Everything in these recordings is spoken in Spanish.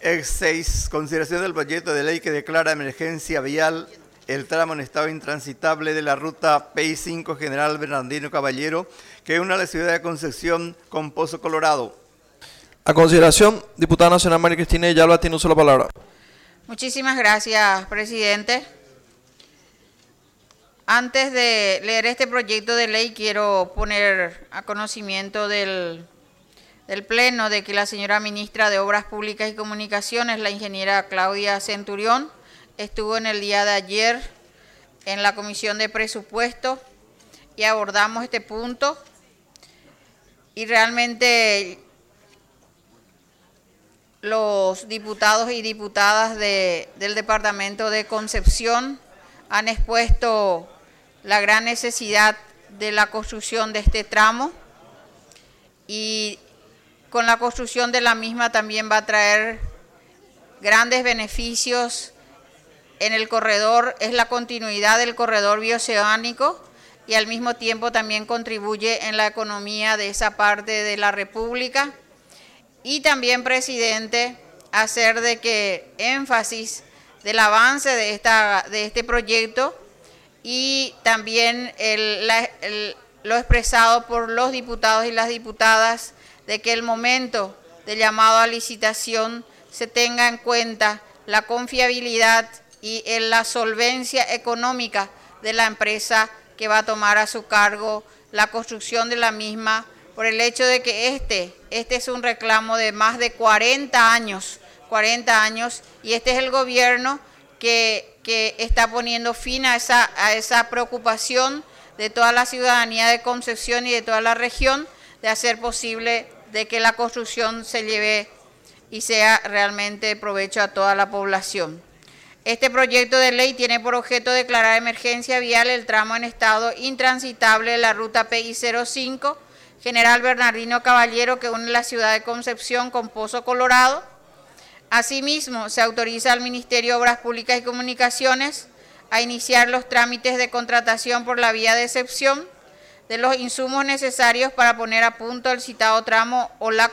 6. Consideración del proyecto de ley que declara emergencia vial el tramo en estado intransitable de la ruta PI5 General Bernardino Caballero, que une a la ciudad de Concepción con Pozo Colorado. A consideración, diputada nacional María Cristina Villalba tiene uso la palabra. Muchísimas gracias, presidente. Antes de leer este proyecto de ley, quiero poner a conocimiento del Pleno de que la señora ministra de Obras Públicas y Comunicaciones, la ingeniera Claudia Centurión, estuvo en el día de ayer en la Comisión de Presupuesto y abordamos este punto. Y realmente los diputados y diputadas del Departamento de Concepción han expuesto la gran necesidad de la construcción de este tramo, y con la construcción de la misma también va a traer grandes beneficios en el corredor. Es la continuidad del corredor bioceánico y al mismo tiempo también contribuye en la economía de esa parte de la República. Y también, presidente, hacer de que énfasis del avance de este proyecto y también lo expresado por los diputados y las diputadas de que el momento de llamado a licitación se tenga en cuenta la confiabilidad y la solvencia económica de la empresa que va a tomar a su cargo la construcción de la misma, por el hecho de que este es un reclamo de más de 40 años, y este es el gobierno que está poniendo fin a esa preocupación de toda la ciudadanía de Concepción y de toda la región, de hacer posible de que la construcción se lleve y sea realmente de provecho a toda la población. Este proyecto de ley tiene por objeto declarar emergencia vial el tramo en estado intransitable de la ruta PI05 General Bernardino Caballero, que une la ciudad de Concepción con Pozo Colorado. Asimismo, se autoriza al Ministerio de Obras Públicas y Comunicaciones a iniciar los trámites de contratación por la vía de excepción de los insumos necesarios para poner a punto el citado tramo o la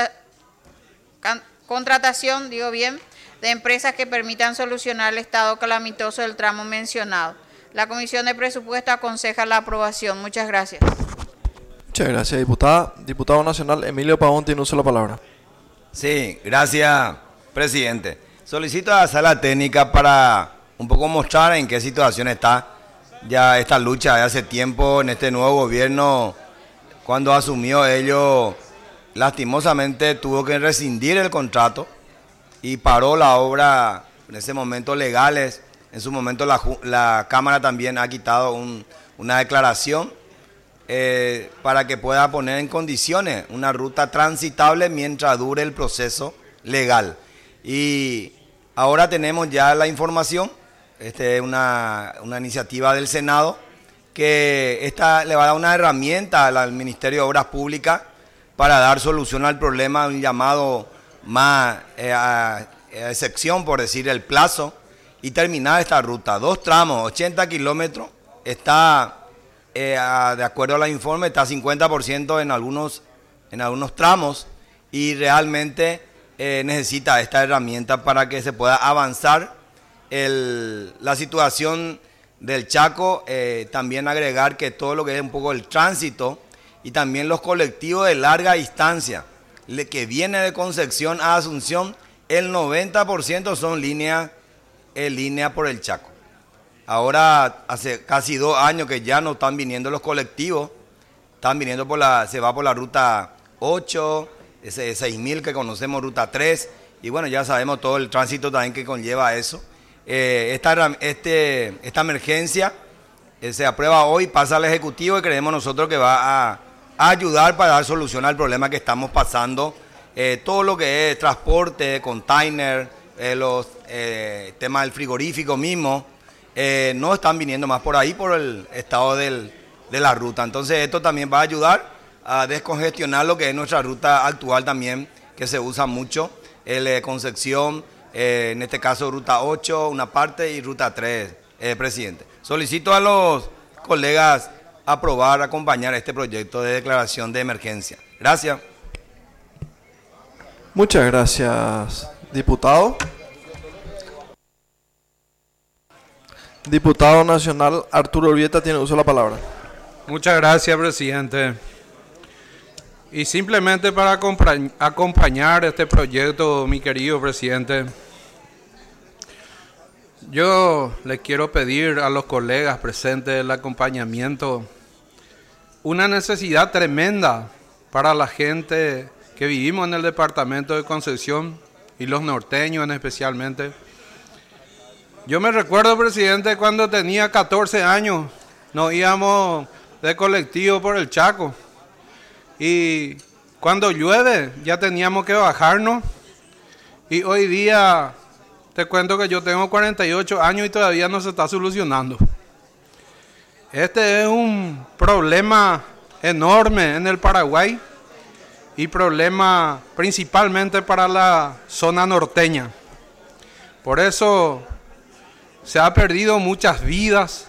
contratación, de empresas que permitan solucionar el estado calamitoso del tramo mencionado. La Comisión de Presupuesto aconseja la aprobación. Muchas gracias. Muchas gracias, diputada. Diputado nacional Emilio Pavón tiene uso la palabra. Sí, gracias, presidente. Solicito a la sala técnica para un poco mostrar en qué situación está ya esta lucha de hace tiempo en este nuevo gobierno. Cuando asumió ello, lastimosamente tuvo que rescindir el contrato y paró la obra en ese momento legales. En su momento la Cámara también ha quitado una declaración para que pueda poner en condiciones una ruta transitable mientras dure el proceso legal. Y ahora tenemos ya la información. Es una iniciativa del Senado que le va a dar una herramienta al Ministerio de Obras Públicas para dar solución al problema, un llamado más a excepción, por decir, el plazo, y terminar esta ruta. 2 tramos, 80 kilómetros, está, de acuerdo al informe, está 50% en algunos tramos, y realmente necesita esta herramienta para que se pueda avanzar la situación del Chaco. También agregar que todo lo que es un poco el tránsito y también los colectivos de larga distancia que viene de Concepción a Asunción, el 90% son líneas por el Chaco. Ahora hace casi 2 años que ya no están viniendo los colectivos, están viniendo se va por la ruta 8, ese 6000 que conocemos, ruta 3, y bueno, ya sabemos todo el tránsito también que conlleva eso. Esta emergencia se aprueba hoy, pasa al Ejecutivo, y creemos nosotros que va a ayudar para dar solución al problema que estamos pasando. Todo lo que es transporte, container, los temas del frigorífico mismo, no están viniendo más por ahí por el estado de la ruta. Entonces esto también va a ayudar a descongestionar lo que es nuestra ruta actual también, que se usa mucho, Concepción, en este caso ruta 8, una parte, y ruta 3, presidente. Solicito a los colegas acompañar este proyecto de declaración de emergencia. Gracias. Muchas gracias, Diputado. Diputado nacional Arturo Urbieta tiene uso de la palabra. Muchas gracias, presidente. Y simplemente para acompañar este proyecto, mi querido presidente, yo les quiero pedir a los colegas presentes el acompañamiento. Una necesidad tremenda para la gente que vivimos en el departamento de Concepción y los norteños especialmente. Yo me recuerdo, presidente, cuando tenía 14 años, nos íbamos de colectivo por el Chaco. Y cuando llueve ya teníamos que bajarnos. Y hoy día te cuento que yo tengo 48 años y todavía no se está solucionando. Este es un problema enorme en el Paraguay y problema principalmente para la zona norteña. Por eso se ha perdido muchas vidas,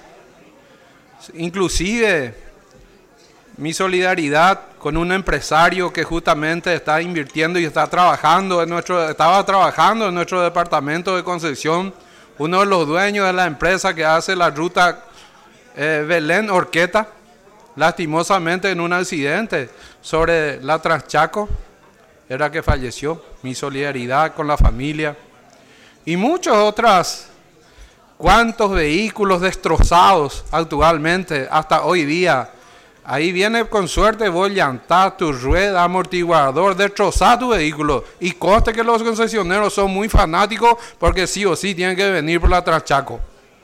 inclusive mi solidaridad con un empresario que justamente está invirtiendo y estaba trabajando en nuestro departamento de Concepción, uno de los dueños de la empresa que hace la ruta Belén-Orqueta, lastimosamente en un accidente sobre la Transchaco, era que falleció. Mi solidaridad con la familia y muchos otros. ¿Cuántos vehículos destrozados actualmente hasta hoy día? Ahí viene con suerte, vos llantás, tu rueda, amortiguador, destrozar tu vehículo. Y conste que los concesionarios son muy fanáticos porque sí o sí tienen que venir por la Transchaco.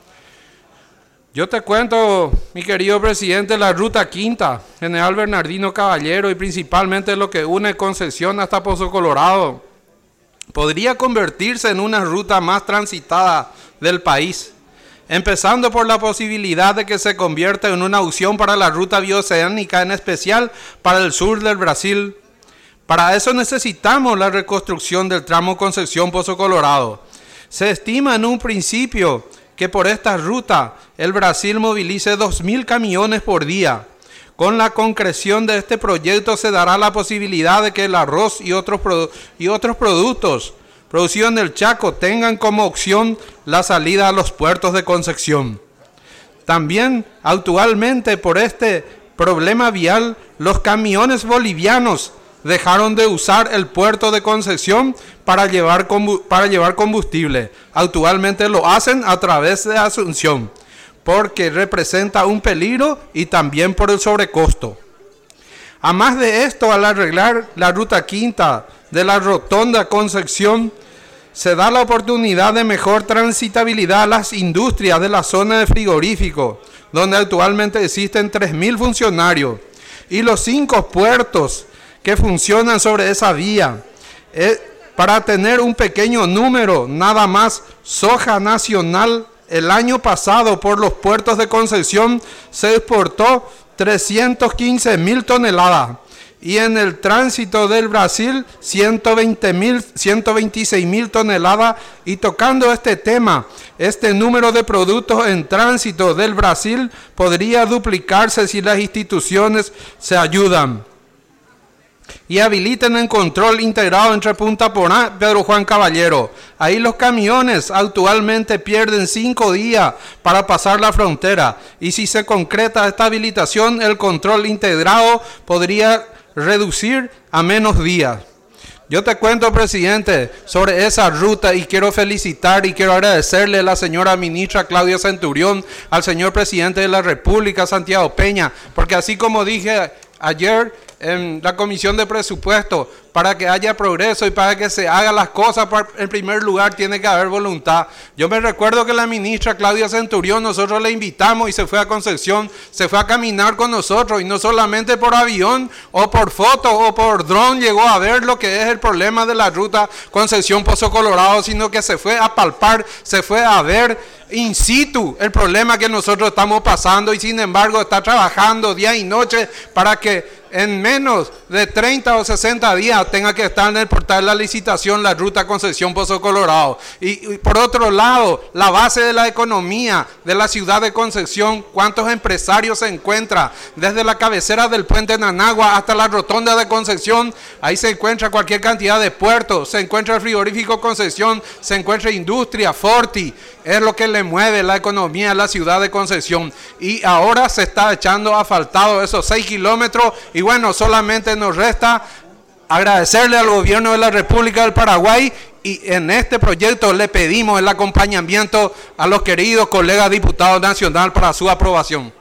Yo te cuento, mi querido presidente, la ruta quinta, General Bernardino Caballero y principalmente lo que une Concepción hasta Pozo Colorado, podría convertirse en una ruta más transitada del país, empezando por la posibilidad de que se convierta en una opción para la ruta bioceánica, en especial para el sur del Brasil. Para eso necesitamos la reconstrucción del tramo Concepción-Pozo Colorado. Se estima en un principio que por esta ruta el Brasil movilice 2.000 camiones por día. Con la concreción de este proyecto se dará la posibilidad de que el arroz y otros productos producidos en el Chaco tengan como opción la salida a los puertos de Concepción. También actualmente por este problema vial, los camiones bolivianos dejaron de usar el puerto de Concepción para llevar combustible. Actualmente lo hacen a través de Asunción, porque representa un peligro y también por el sobrecosto. A más de esto, al arreglar la ruta quinta de la rotonda Concepción, se da la oportunidad de mejor transitabilidad a las industrias de la zona de frigorífico, donde actualmente existen 3.000 funcionarios, y los 5 puertos que funcionan sobre esa vía. Para tener un pequeño número, nada más, soja nacional el año pasado por los puertos de Concepción se exportó 315.000 toneladas. Y en el tránsito del Brasil, 126.000 toneladas. Y tocando este tema, este número de productos en tránsito del Brasil podría duplicarse si las instituciones se ayudan y habiliten el control integrado entre Punta Porá y Pedro Juan Caballero. Ahí los camiones actualmente pierden 5 días para pasar la frontera. Y si se concreta esta habilitación, el control integrado podría reducir a menos días. Yo te cuento, presidente, sobre esa ruta y quiero felicitar y quiero agradecerle a la señora ministra Claudia Centurión, al señor presidente de la República, Santiago Peña, porque así como dije ayer en la Comisión de Presupuesto, para que haya progreso y para que se hagan las cosas, en primer lugar tiene que haber voluntad. Yo me recuerdo que la ministra Claudia Centurión, nosotros le invitamos y se fue a Concepción, se fue a caminar con nosotros y no solamente por avión o por foto o por dron llegó a ver lo que es el problema de la ruta Concepción-Pozo Colorado, sino que se fue a palpar, se fue a ver in situ el problema que nosotros estamos pasando y sin embargo está trabajando día y noche para que en menos de 30 o 60 días tenga que estar en el portal de la licitación la ruta Concepción Pozo Colorado. Y por otro lado, la base de la economía de la ciudad de Concepción, cuántos empresarios se encuentran desde la cabecera del puente Nanagua hasta la rotonda de Concepción. Ahí se encuentra cualquier cantidad de puertos, se encuentra el frigorífico Concepción, se encuentra industria, Forti, es lo que le mueve la economía a la ciudad de Concepción. Y ahora se está echando asfaltado esos 6 kilómetros y bueno, solamente nos resta agradecerle al gobierno de la República del Paraguay y en este proyecto le pedimos el acompañamiento a los queridos colegas diputados nacionales para su aprobación.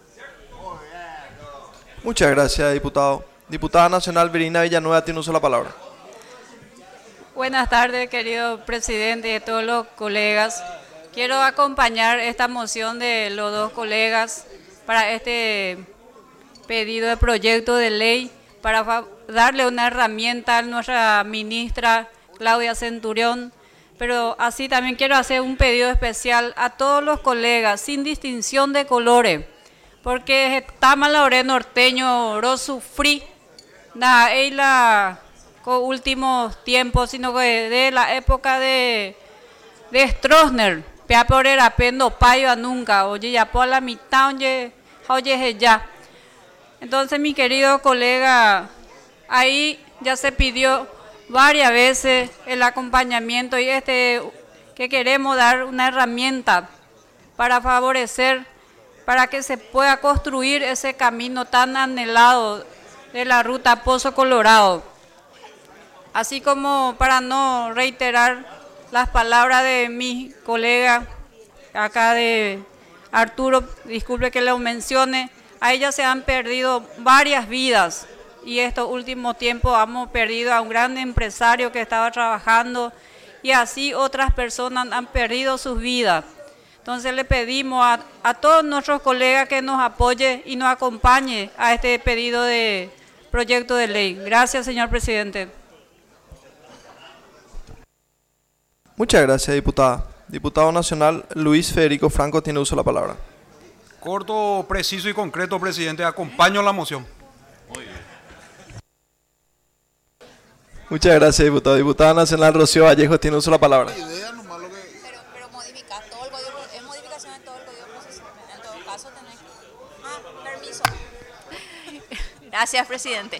Muchas gracias, diputado. Diputada nacional Verina Villanueva tiene uso la palabra. Buenas tardes, querido presidente y de todos los colegas. Quiero acompañar esta moción de los dos colegas para este pedido de proyecto de ley para darle una herramienta a nuestra ministra Claudia Centurión, pero así también quiero hacer un pedido especial a todos los colegas, sin distinción de colores, porque estamos la hora norteño, ro sufrí, nada, y la últimos tiempos, sino que de la época de Stroessner, pea por el apendo payo a nunca, oye, ya por la mitad, oye, ya. Entonces, mi querido colega, ahí ya se pidió varias veces el acompañamiento y que queremos dar una herramienta para favorecer, para que se pueda construir ese camino tan anhelado de la ruta Pozo Colorado. Así como para no reiterar las palabras de mi colega acá de Arturo, disculpe que lo mencione, a ella se han perdido varias vidas y estos últimos tiempos hemos perdido a un gran empresario que estaba trabajando y así otras personas han perdido sus vidas. Entonces le pedimos a todos nuestros colegas que nos apoye y nos acompañe a este pedido de proyecto de ley. Gracias, señor presidente. Muchas gracias, diputada. Diputado nacional Luis Federico Franco tiene uso de la palabra. Corto, preciso y concreto, presidente. Acompaño la moción. Muchas gracias, diputado. Diputada nacional Rocío Vallejo tiene uso de la palabra. Pero modificar todo el código, es modificación de todo el código procesal. En todo caso tenés que... permiso. Gracias, presidente.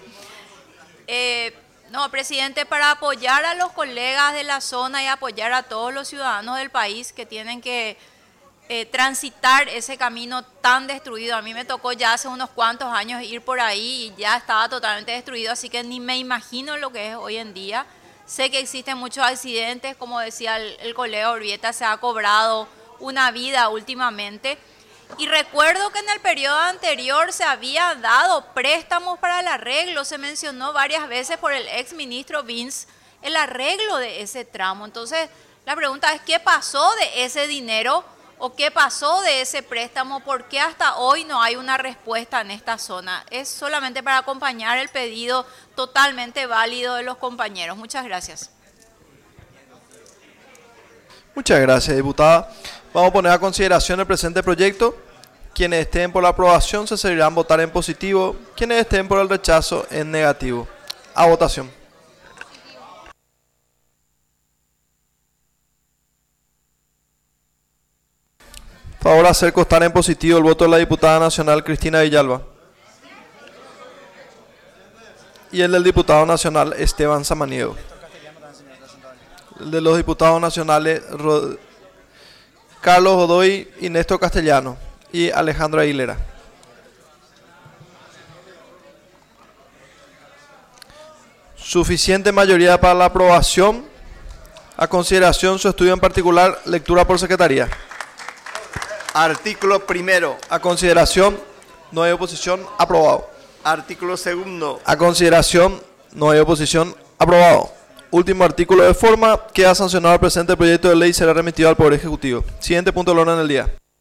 No, presidente, para apoyar a los colegas de la zona y apoyar a todos los ciudadanos del país que tienen que transitar ese camino tan destruido. A mí me tocó ya hace unos cuantos años ir por ahí y ya estaba totalmente destruido, así que ni me imagino lo que es hoy en día. Sé que existen muchos accidentes, como decía el colega Urbieta, se ha cobrado una vida últimamente. Y recuerdo que en el periodo anterior se había dado préstamos para el arreglo, se mencionó varias veces por el ex ministro Vince el arreglo de ese tramo. Entonces, la pregunta es, ¿qué pasó de ese dinero o qué pasó de ese préstamo? ¿Por qué hasta hoy no hay una respuesta en esta zona? Es solamente para acompañar el pedido totalmente válido de los compañeros. Muchas gracias. Muchas gracias, diputada. Vamos a poner a consideración el presente proyecto. Quienes estén por la aprobación se servirán votar en positivo. Quienes estén por el rechazo en negativo. A votación. Favor hacer constar en positivo el voto de la diputada nacional Cristina Villalba. Y el del diputado nacional Esteban Samaniego. El de los diputados nacionales Carlos Godoy y Néstor Castellano y Alejandro Aguilera. Suficiente mayoría para la aprobación. A consideración su estudio en particular, lectura por secretaría. Artículo primero. A consideración, no hay oposición, aprobado. Artículo segundo. A consideración, no hay oposición, aprobado. Último artículo de forma, queda sancionado el presente proyecto de ley y será remitido al Poder Ejecutivo. Siguiente punto del orden del día.